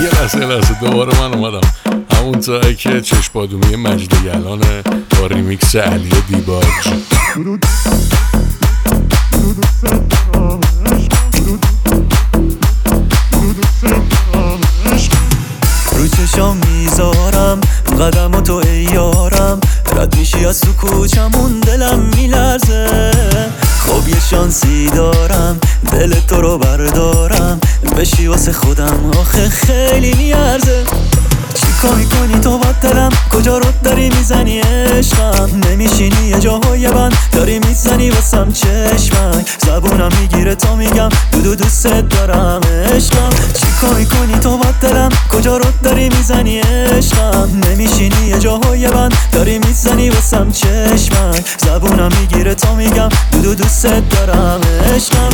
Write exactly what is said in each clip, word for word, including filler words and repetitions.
یه لحظه لحظه دوباره من اومدم همون جایی که چشمادومی مجد گلانه با ریمیکس علی دیباج. رو چشام میذارم قدم و تو ای یارم، رد میشی از تو کوچمون دلم میلرزه. خب یه شانسی دارم دل تو رو بردارم، بشی واسه خودم آخه خیلی میارزه. چیکار میکنی تو با دلم، کجا رو داری میزنی عشقم؟ نمیشینی یه جاهای بند داری میزنی واسم چشمک، زبونم میگیره تا میگم دودو دوست دارم عشقم. چیکار میکنی تو با دلم، کجا رو داری میزنی عشقم؟ نمیشینی یه جاهای بند داری میزنی واسم چشمک، زبونم میگیره تا میگم دودو دوست دارم عشقم.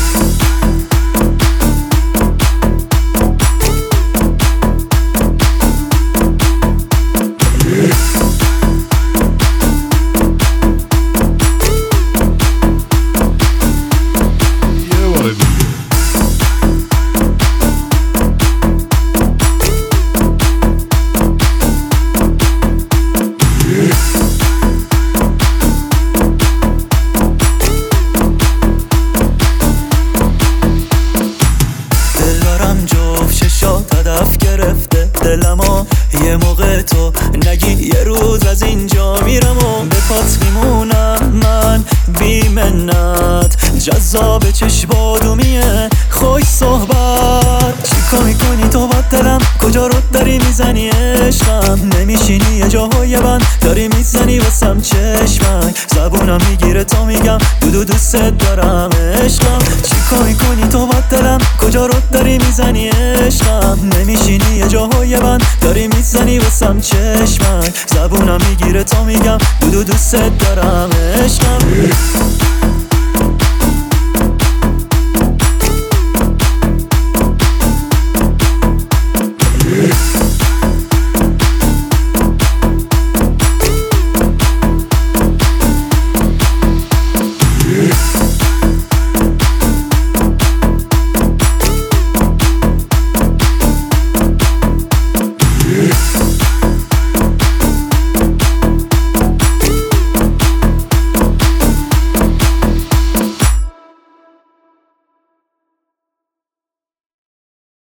هدف گرفته دلمو یه موقع تو نگی یه روز از اینجا میرم و به پات میمونم من بی منت. جذاب چشمادومیه خوش صحبت، چیکار میکنی تو با دلم، کجا رو داری میزنی عشقم؟ نمیشینی یه جاهای بند داری میزنی واسم چشمک، زبونم میگیره تا میگم دودو دوست دارم عشقم. چیکار میکنی تو با دلم، کجا رو داری میزنی عشقم؟ نمیشینی یه جاهای بند داری میزنی واسم چشمک، زبونم میگیره تا میگم دودو دوست دارم عشقم.